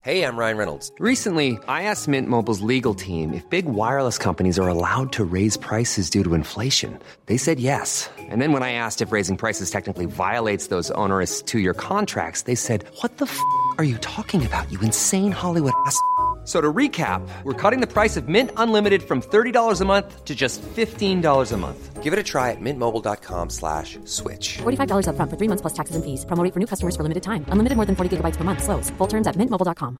Hey, I'm Ryan Reynolds. Recently, I asked Mint Mobile's legal team if big wireless companies are allowed to raise prices due to inflation. They said yes. And then when I asked if raising prices technically violates those onerous two-year contracts, they said, "What the f*** are you talking about, you insane Hollywood ass?" So to recap, we're cutting the price of Mint Unlimited from $30 a month to just $15 a month. Give it a try at mintmobile.com/switch. $45 up front for 3 months plus taxes and fees. Promo rate for new customers for limited time. Unlimited more than 40 gigabytes per month. Slows full terms at mintmobile.com.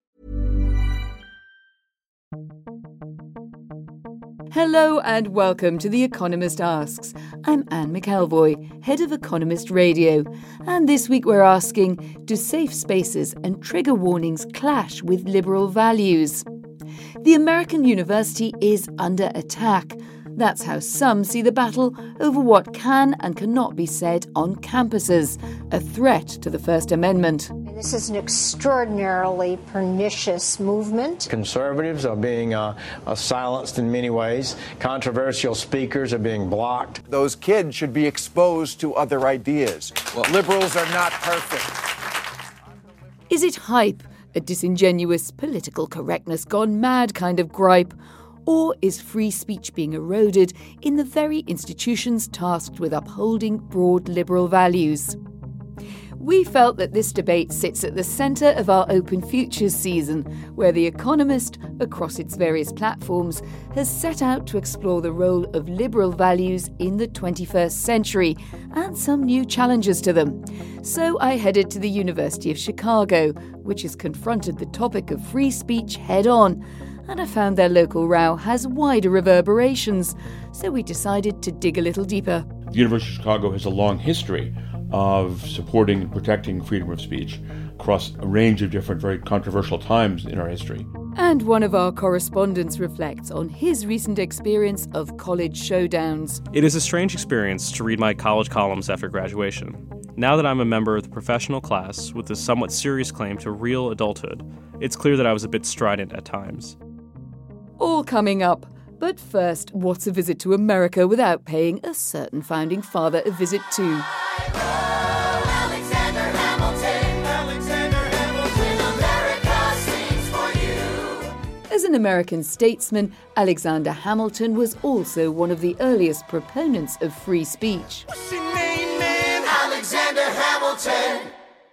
Hello and welcome to The Economist Asks. I'm Anne McElvoy, head of Economist Radio. And this week we're asking, do safe spaces and trigger warnings clash with liberal values? The American university is under attack. That's how some see the battle over what can and cannot be said on campuses, a threat to the First Amendment. This is an extraordinarily pernicious movement. Conservatives are being silenced in many ways. Controversial speakers are being blocked. Those kids should be exposed to other ideas. Well, liberals are not perfect. Is it hype, a disingenuous political correctness gone mad kind of gripe? Or is free speech being eroded in the very institutions tasked with upholding broad liberal values? We felt that this debate sits at the centre of our Open Futures season, where The Economist, across its various platforms, has set out to explore the role of liberal values in the 21st century and some new challenges to them. So I headed to the University of Chicago, which has confronted the topic of free speech head-on, and I found their local row has wider reverberations, so we decided to dig a little deeper. The University of Chicago has a long history of supporting and protecting freedom of speech across a range of different, very controversial times in our history. And one of our correspondents reflects on his recent experience of college showdowns. It is a strange experience to read my college columns after graduation. Now that I'm a member of the professional class with a somewhat serious claim to real adulthood, it's clear that I was a bit strident at times. All coming up. But first, what's a visit to America without paying a certain founding father a visit too? Alexander Hamilton, America sings for you. As an American statesman, Alexander Hamilton was also one of the earliest proponents of free speech. What's your name, man? Alexander Hamilton.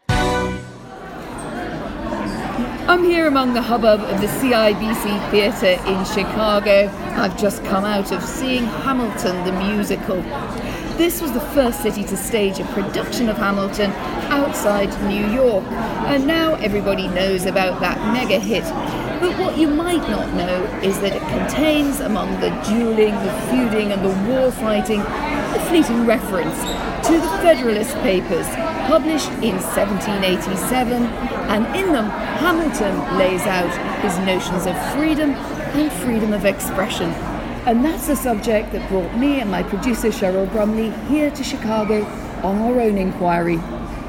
I'm here among the hubbub of the CIBC Theatre in Chicago. I've just come out of seeing Hamilton the musical. This was the first city to stage a production of Hamilton outside New York, and now everybody knows about that mega hit. But what you might not know is that it contains, among the dueling, the feuding and the war fighting, a fleeting reference to the Federalist Papers, published in 1787, and in them Hamilton lays out his notions of freedom and freedom of expression. And that's the subject that brought me and my producer Cheryl Brumley here to Chicago on our own inquiry.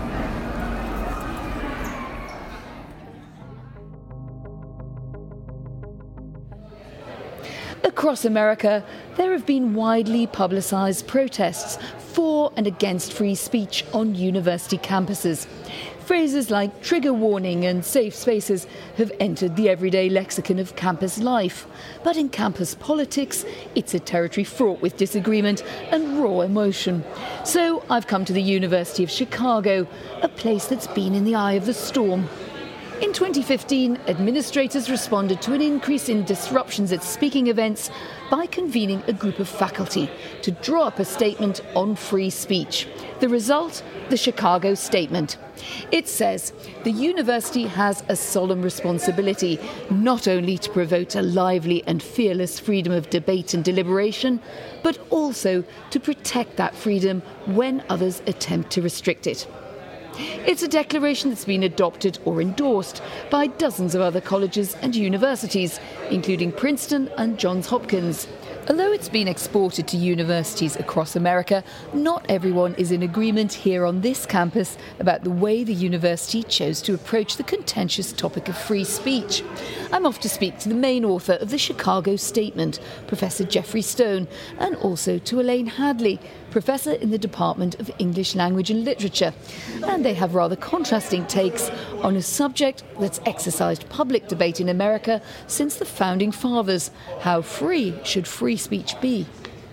Across America, there have been widely publicised protests for and against free speech on university campuses. Phrases like trigger warning and safe spaces have entered the everyday lexicon of campus life. But in campus politics, it's a territory fraught with disagreement and raw emotion. So I've come to the University of Chicago, a place that's been in the eye of the storm. In 2015, administrators responded to an increase in disruptions at speaking events by convening a group of faculty to draw up a statement on free speech. The result? The Chicago Statement. It says the university has a solemn responsibility not only to promote a lively and fearless freedom of debate and deliberation, but also to protect that freedom when others attempt to restrict it. It's a declaration that's been adopted or endorsed by dozens of other colleges and universities, including Princeton and Johns Hopkins. Although it's been exported to universities across America, not everyone is in agreement here on this campus about the way the university chose to approach the contentious topic of free speech. I'm off to speak to the main author of the Chicago Statement, Professor Jeffrey Stone, and also to Elaine Hadley, professor in the Department of English Language and Literature. And they have rather contrasting takes on a subject that's exercised public debate in America since the Founding Fathers. How free should free speech be?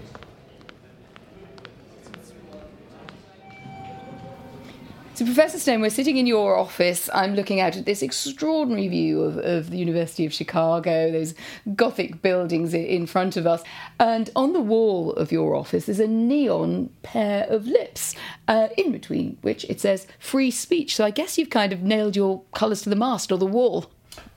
So, Professor Stone, we're sitting in your office. I'm looking out at this extraordinary view of the University of Chicago, those Gothic buildings in front of us. And on the wall of your office there's a neon pair of lips, in between which it says free speech. So I guess you've kind of nailed your colours to the mast or the wall.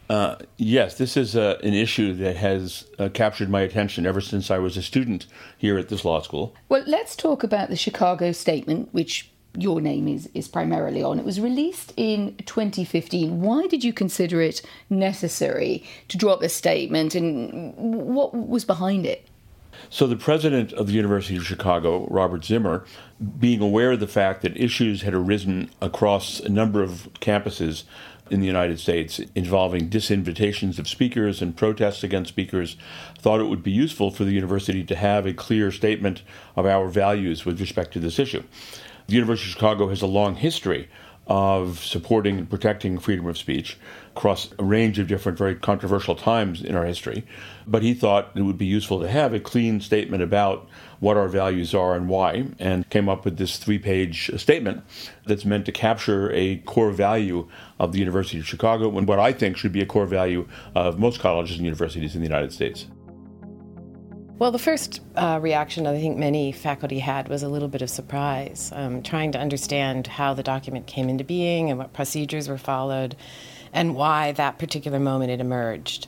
Yes, this is an issue that has captured my attention ever since I was a student here at this law school. Well, let's talk about the Chicago Statement, which your name is primarily on. It was released in 2015. Why did you consider it necessary to draw up a statement, and what was behind it? So the president of the University of Chicago, Robert Zimmer, being aware of the fact that issues had arisen across a number of campuses in the United States involving disinvitations of speakers and protests against speakers, thought it would be useful for the university to have a clear statement of our values with respect to this issue. The University of Chicago has a long history of supporting and protecting freedom of speech across a range of different very controversial times in our history. But he thought it would be useful to have a clean statement about what our values are and why, and came up with this 3-page statement that's meant to capture a core value of the University of Chicago and what I think should be a core value of most colleges and universities in the United States. Well, the first reaction I think many faculty had was a little bit of surprise, trying to understand how the document came into being and what procedures were followed and why that particular moment it emerged.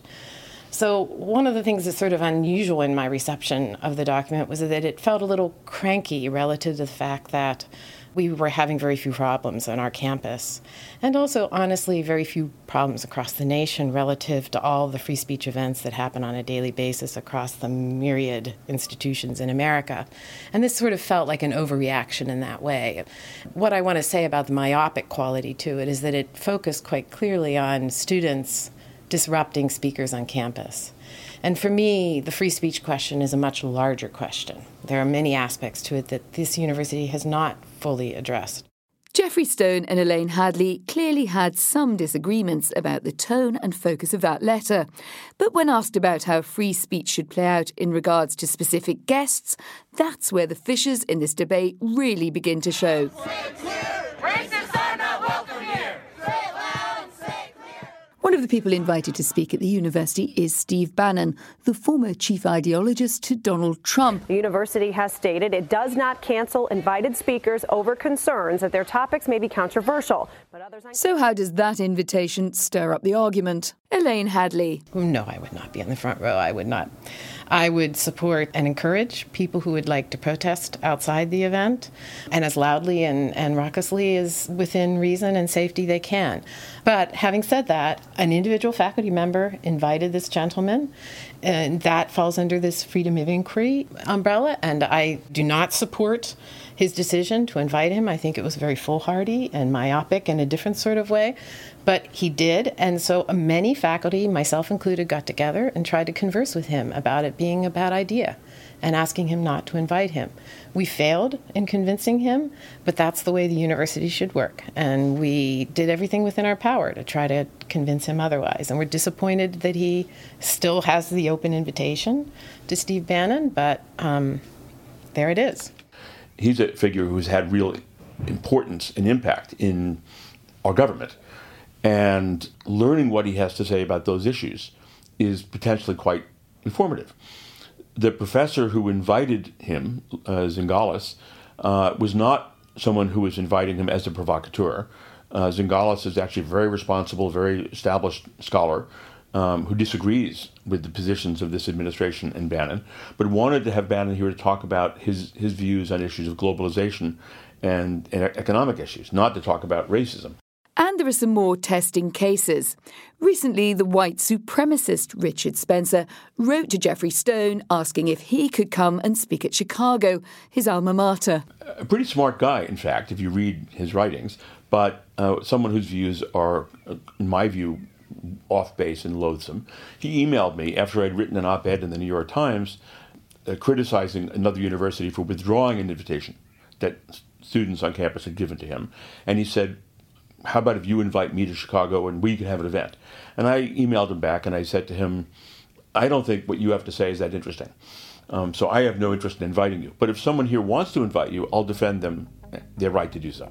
So one of the things that's sort of unusual in my reception of the document was that it felt a little cranky relative to the fact that we were having very few problems on our campus, and also, honestly, very few problems across the nation relative to all the free speech events that happen on a daily basis across the myriad institutions in America. And this sort of felt like an overreaction in that way. What I want to say about the myopic quality to it is that it focused quite clearly on students disrupting speakers on campus. And for me, the free speech question is a much larger question. There are many aspects to it that this university has not fully addressed. Geoffrey Stone and Elaine Hadley clearly had some disagreements about the tone and focus of that letter. But when asked about how free speech should play out in regards to specific guests, that's where the fissures in this debate really begin to show. One of the people invited to speak at the university is Steve Bannon, the former chief ideologist to Donald Trump. The university has stated it does not cancel invited speakers over concerns that their topics may be controversial. So how does that invitation stir up the argument? Elaine Hadley. No, I would not be in the front row. I would not. I would support and encourage people who would like to protest outside the event, and as loudly and raucously as within reason and safety they can. But having said that, an individual faculty member invited this gentleman, and that falls under this freedom of inquiry umbrella, and I do not support his decision to invite him. I think it was very foolhardy and myopic in a different sort of way, but he did, and so many faculty, myself included, got together and tried to converse with him about it being a bad idea and asking him not to invite him. We failed in convincing him, but that's the way the university should work, and we did everything within our power to try to convince him otherwise, and we're disappointed that he still has the open invitation to Steve Bannon, but there it is. He's a figure who's had real importance and impact in our government. And learning what he has to say about those issues is potentially quite informative. The professor who invited him, Zingales, was not someone who was inviting him as a provocateur. Zingales is actually a very responsible, very established scholar who disagrees with the positions of this administration and Bannon, but wanted to have Bannon here to talk about his views on issues of globalization and economic issues, not to talk about racism. And there are some more testing cases. Recently, the white supremacist Richard Spencer wrote to Geoffrey Stone asking if he could come and speak at Chicago, his alma mater. A pretty smart guy, in fact, if you read his writings, but someone whose views are, in my view, off base and loathsome. He emailed me after I'd written an op-ed in the New York Times criticizing another university for withdrawing an invitation that students on campus had given to him. And he said, how about if you invite me to Chicago and we can have an event? And I emailed him back and I said to him, I don't think what you have to say is that interesting. So I have no interest in inviting you. But if someone here wants to invite you, I'll defend them their right to do so.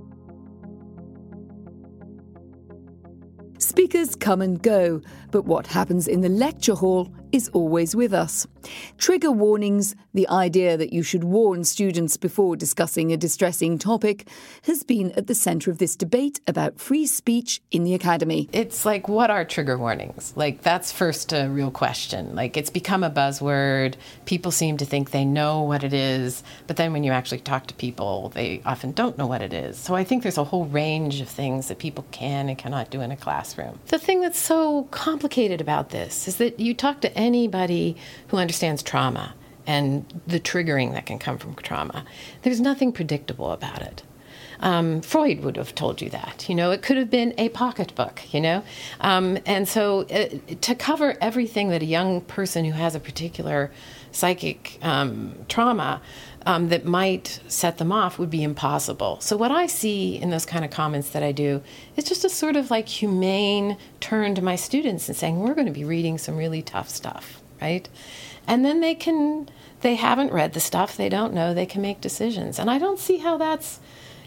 Speakers come and go, but what happens in the lecture hall is always with us. Trigger warnings, the idea that you should warn students before discussing a distressing topic, has been at the centre of this debate about free speech in the academy. It's like, what are trigger warnings? Like, that's first a real question. Like, it's become a buzzword. People seem to think they know what it is, but then when you actually talk to people, they often don't know what it is. So I think there's a whole range of things that people can and cannot do in a classroom. The thing that's so complicated about this is that you talk to anybody who understands trauma and the triggering that can come from trauma. There's nothing predictable about it. Freud would have told you that. It could have been a pocketbook, And so to cover everything that a young person who has a particular psychic trauma that might set them off would be impossible. So what I see in those kind of comments that I do is just a sort of like humane turn to my students and saying, we're going to be reading some really tough stuff, right? And then they haven't read the stuff, they don't know, they can make decisions. And I don't see how that's,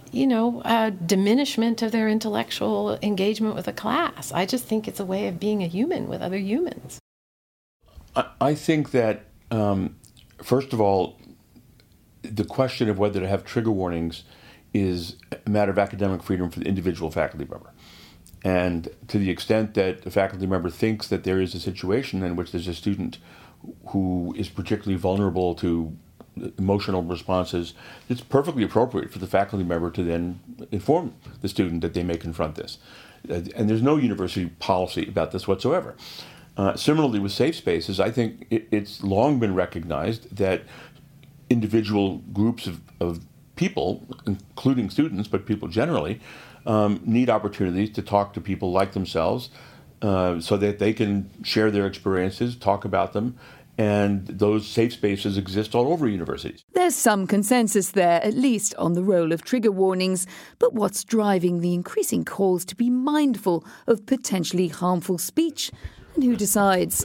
a diminishment of their intellectual engagement with a class. I just think it's a way of being a human with other humans. I think that, first of all, the question of whether to have trigger warnings is a matter of academic freedom for the individual faculty member. And to the extent that a faculty member thinks that there is a situation in which there's a student who is particularly vulnerable to emotional responses, it's perfectly appropriate for the faculty member to then inform the student that they may confront this. And there's no university policy about this whatsoever. Similarly with safe spaces, I think it's long been recognized that individual groups of people, including students, but people generally, need opportunities to talk to people like themselves so that they can share their experiences, talk about them, and those safe spaces exist all over universities. There's some consensus there, at least on the role of trigger warnings, but what's driving the increasing calls to be mindful of potentially harmful speech, and who decides?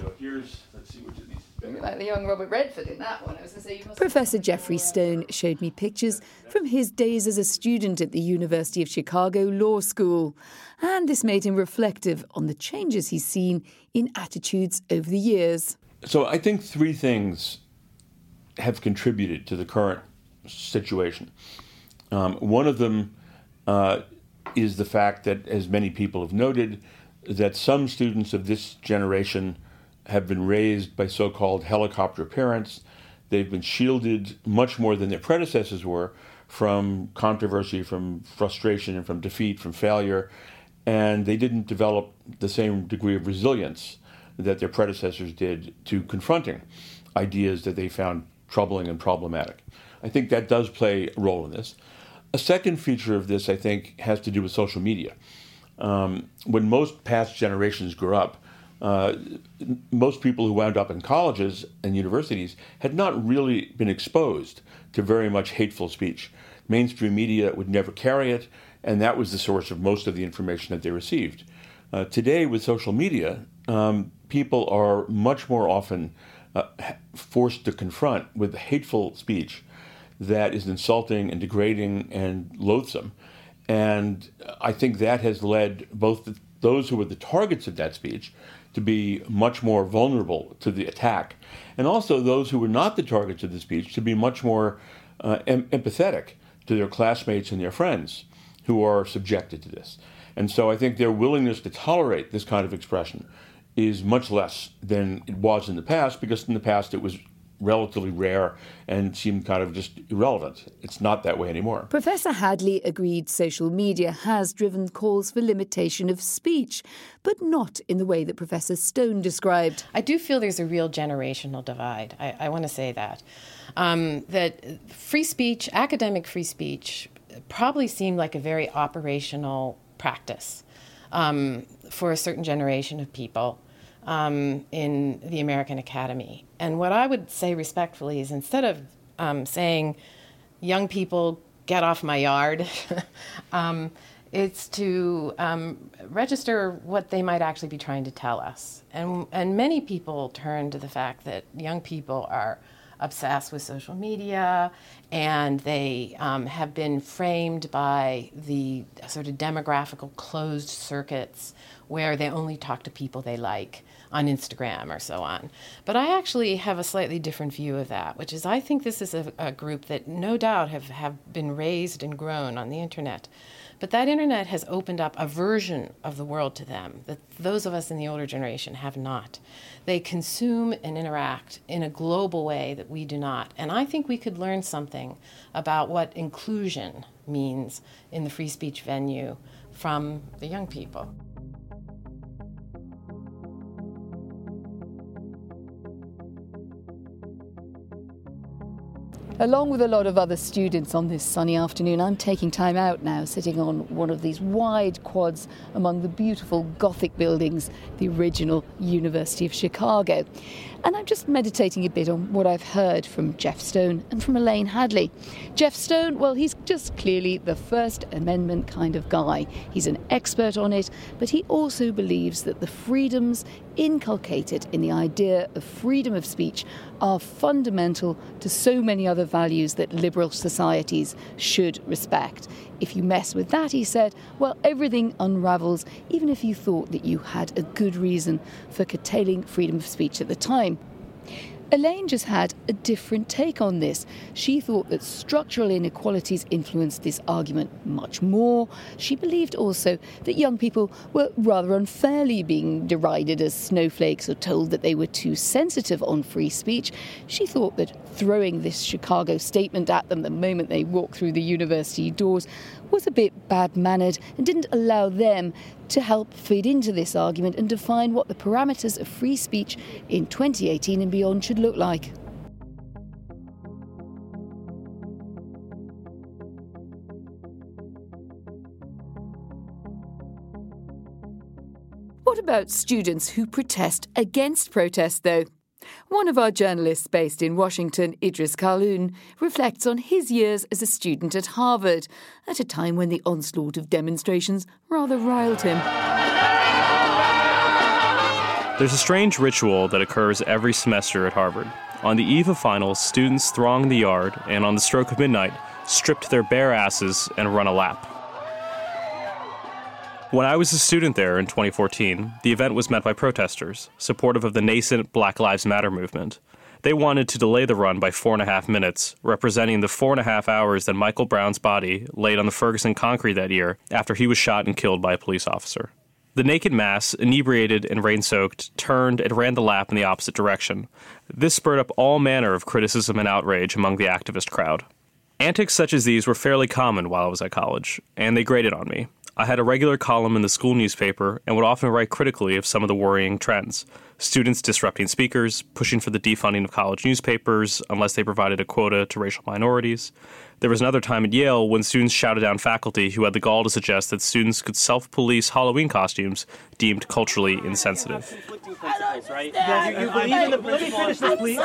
Like the young Robert Redford in that one. I was going to say, Professor Jeffrey Stone showed me pictures from his days as a student at the University of Chicago Law School. And this made him reflective on the changes he's seen in attitudes over the years. So I think three things have contributed to the current situation. One of them is the fact that, as many people have noted, that some students of this generation have been raised by so-called helicopter parents. They've been shielded much more than their predecessors were from controversy, from frustration, and from defeat, from failure. And they didn't develop the same degree of resilience that their predecessors did to confronting ideas that they found troubling and problematic. I think that does play a role in this. A second feature of this, I think, has to do with social media. When most past generations grew up, most people who wound up in colleges and universities had not really been exposed to very much hateful speech. Mainstream media would never carry it, and that was the source of most of the information that they received. Today, with social media, people are much more often forced to confront with hateful speech that is insulting and degrading and loathsome. And I think that has led both those who were the targets of that speech to be much more vulnerable to the attack, and also those who were not the targets of the speech to be much more empathetic to their classmates and their friends who are subjected to this. And so I think their willingness to tolerate this kind of expression is much less than it was in the past, because in the past it was relatively rare and seemed kind of just irrelevant. It's not that way anymore. Professor Hadley agreed social media has driven calls for limitation of speech, but not in the way that Professor Stone described. I do feel there's a real generational divide. I want to say that. That free speech, academic free speech, probably seemed like a very operational practice for a certain generation of people. in the American Academy. And what I would say respectfully is, instead of saying, young people, get off my yard, it's to register what they might actually be trying to tell us. And many people turn to the fact that young people are obsessed with social media, and they have been framed by the sort of demographical closed circuits where they only talk to people they like on Instagram or so on. But I actually have a slightly different view of that, which is I think this is a group that no doubt have been raised and grown on the internet. But that internet has opened up a version of the world to them that those of us in the older generation have not. They consume and interact in a global way that we do not. And I think we could learn something about what inclusion means in the free speech venue from the young people. Along with a lot of other students on this sunny afternoon, I'm taking time out now, sitting on one of these wide quads among the beautiful Gothic buildings, the original University of Chicago. And I'm just meditating a bit on what I've heard from Jeff Stone and from Elaine Hadley. Jeff Stone, well, he's just clearly the First Amendment kind of guy. He's an expert on it, but he also believes that the freedoms inculcated in the idea of freedom of speech are fundamental to so many other values that liberal societies should respect. If you mess with that, he said, well, everything unravels, even if you thought that you had a good reason for curtailing freedom of speech at the time. Elaine just had a different take on this. She thought that structural inequalities influenced this argument much more. She believed also that young people were rather unfairly being derided as snowflakes or told that they were too sensitive on free speech. She thought that throwing this Chicago statement at them the moment they walked through the university doors was a bit bad-mannered and didn't allow them to help feed into this argument and define what the parameters of free speech in 2018 and beyond should look like. What about students who protest against protest, though? One of our journalists based in Washington, Idris Khalloun, reflects on his years as a student at Harvard, at a time when the onslaught of demonstrations rather riled him. There's a strange ritual that occurs every semester at Harvard. On the eve of finals, students throng the yard and, on the stroke of midnight, strip to their bare asses and run a lap. When I was a student there in 2014, the event was met by protesters, supportive of the nascent Black Lives Matter movement. They wanted to delay the run by 4.5 minutes, representing the 4.5 hours that Michael Brown's body laid on the Ferguson concrete that year after he was shot and killed by a police officer. The naked mass, inebriated and rain-soaked, turned and ran the lap in the opposite direction. This spurred up all manner of criticism and outrage among the activist crowd. Antics such as these were fairly common while I was at college, and they grated on me. I had a regular column in the school newspaper and would often write critically of some of the worrying trends. Students disrupting speakers, pushing for the defunding of college newspapers unless they provided a quota to racial minorities. There was another time at Yale when students shouted down faculty who had the gall to suggest that students could self-police Halloween costumes deemed culturally insensitive. Right? You believe in the... Let me finish this, please.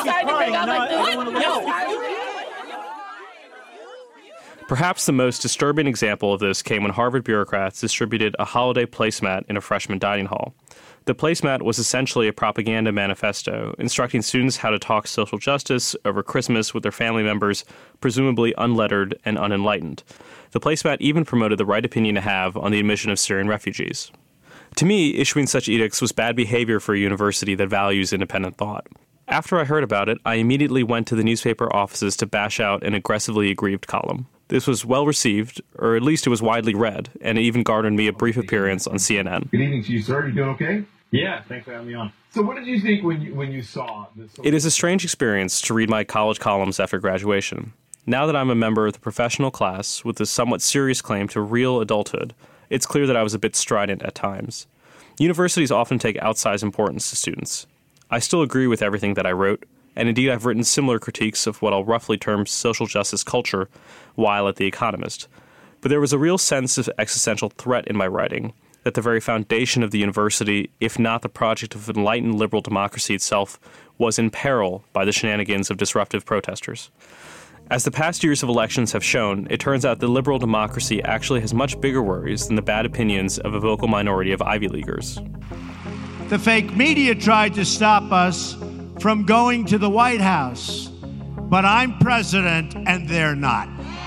Perhaps the most disturbing example of this came when Harvard bureaucrats distributed a holiday placemat in a freshman dining hall. The placemat was essentially a propaganda manifesto, instructing students how to talk social justice over Christmas with their family members, presumably unlettered and unenlightened. The placemat even promoted the right opinion to have on the admission of Syrian refugees. To me, issuing such edicts was bad behavior for a university that values independent thought. After I heard about it, I immediately went to the newspaper offices to bash out an aggressively aggrieved column. This was well received, or at least it was widely read, and it even garnered me a brief appearance on CNN. Good evening to you, sir. You doing okay? Yeah, thanks for having me on. So what did you think when you saw this? It is a strange experience to read my college columns after graduation. Now that I'm a member of the professional class with a somewhat serious claim to real adulthood, it's clear that I was a bit strident at times. Universities often take outsized importance to students. I still agree with everything that I wrote, and indeed I've written similar critiques of what I'll roughly term social justice culture while at The Economist. But there was a real sense of existential threat in my writing, that the very foundation of the university, if not the project of enlightened liberal democracy itself, was in peril by the shenanigans of disruptive protesters. As the past years of elections have shown, it turns out that liberal democracy actually has much bigger worries than the bad opinions of a vocal minority of Ivy Leaguers. The fake media tried to stop us from going to the White House, but I'm president and they're not.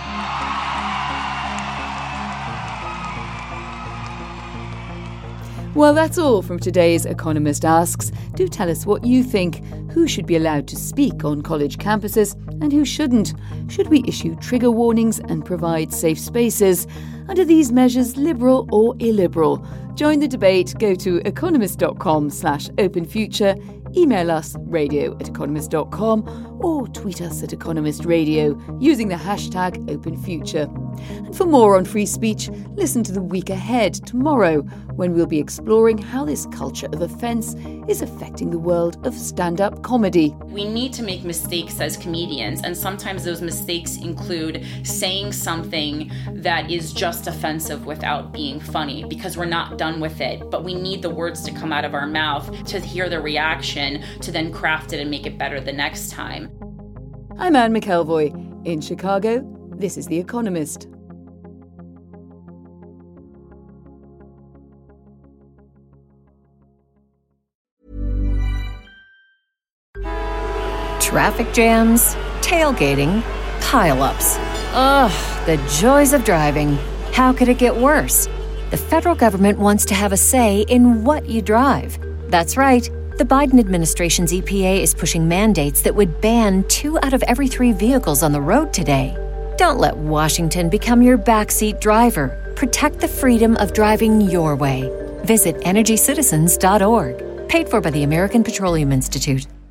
Well, that's all from today's Economist Asks. Do tell us what you think. Who should be allowed to speak on college campuses and who shouldn't? Should we issue trigger warnings and provide safe spaces? And are these measures liberal or illiberal? Join the debate. Go to economist.com/openfuture, email us radio@economist.com or tweet us at Economist Radio using the hashtag OpenFuture. And for more on free speech, listen to The Week Ahead tomorrow, when we'll be exploring how this culture of offence is affecting the world of stand-up comedy. We need to make mistakes as comedians, and sometimes those mistakes include saying something that is just offensive without being funny, because we're not done with it, but we need the words to come out of our mouth to hear the reaction, to then craft it and make it better the next time. I'm Anne McElvoy. In Chicago, this is The Economist. Traffic jams, tailgating, pile-ups. Ugh, the joys of driving. How could it get worse? The federal government wants to have a say in what you drive. That's right. The Biden administration's EPA is pushing mandates that would ban 2 out of every 3 vehicles on the road today. Don't let Washington become your backseat driver. Protect the freedom of driving your way. Visit EnergyCitizens.org. Paid for by the American Petroleum Institute.